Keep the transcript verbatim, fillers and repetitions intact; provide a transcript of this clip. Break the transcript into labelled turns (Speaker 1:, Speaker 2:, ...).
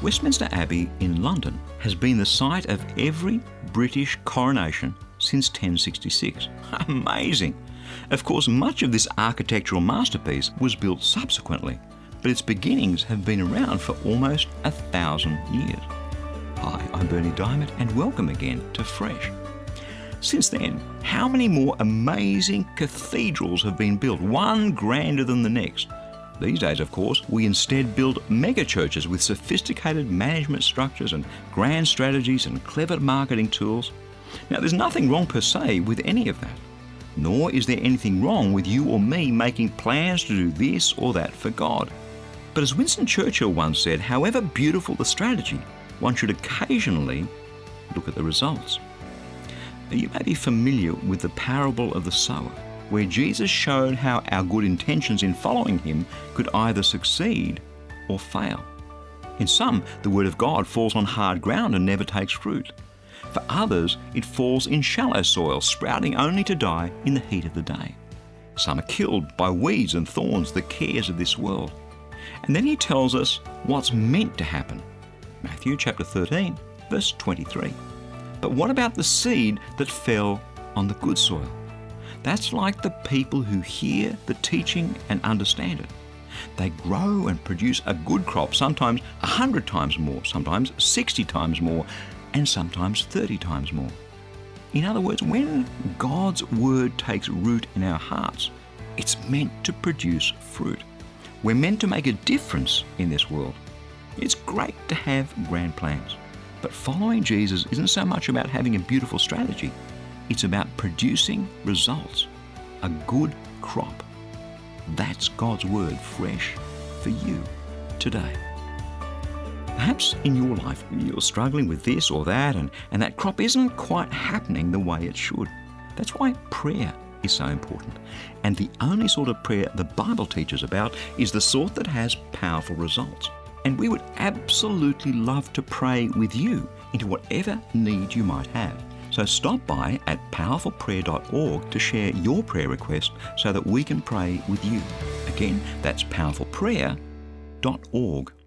Speaker 1: Westminster Abbey in London has been the site of every British coronation since ten sixty-six. Amazing! Of course, much of this architectural masterpiece was built subsequently, but its beginnings have been around for almost a thousand years. Hi, I'm Berni Dymet, and welcome again to Fresh. Since then, how many more amazing cathedrals have been built, one grander than the next? These days, of course, we instead build megachurches with sophisticated management structures and grand strategies and clever marketing tools. Now, there's nothing wrong per se with any of that, nor is there anything wrong with you or me making plans to do this or that for God. But as Winston Churchill once said, however beautiful the strategy, one should occasionally look at the results. You may be familiar with the parable of the sower, where Jesus showed how our good intentions in following him could either succeed or fail. In some, the word of God falls on hard ground and never takes fruit. For others, it falls in shallow soil, sprouting only to die in the heat of the day. Some are killed by weeds and thorns, the cares of this world. And then he tells us what's meant to happen. Matthew chapter thirteen, verse twenty-three. But what about the seed that fell on the good soil? That's like the people who hear the teaching and understand it. They grow and produce a good crop, sometimes a hundred times more, sometimes sixty times more, and sometimes thirty times more. In other words, when God's word takes root in our hearts, it's meant to produce fruit. We're meant to make a difference in this world. It's great to have grand plans, but following Jesus isn't so much about having a beautiful strategy. It's about producing results, a good crop. That's God's word fresh for you today. Perhaps in your life you're struggling with this or that, and, and that crop isn't quite happening the way it should. That's why prayer is so important. And the only sort of prayer the Bible teaches about is the sort that has powerful results. And we would absolutely love to pray with you into whatever need you might have. So stop by at powerful prayer dot org to share your prayer request so that we can pray with you. Again, that's powerful prayer dot org.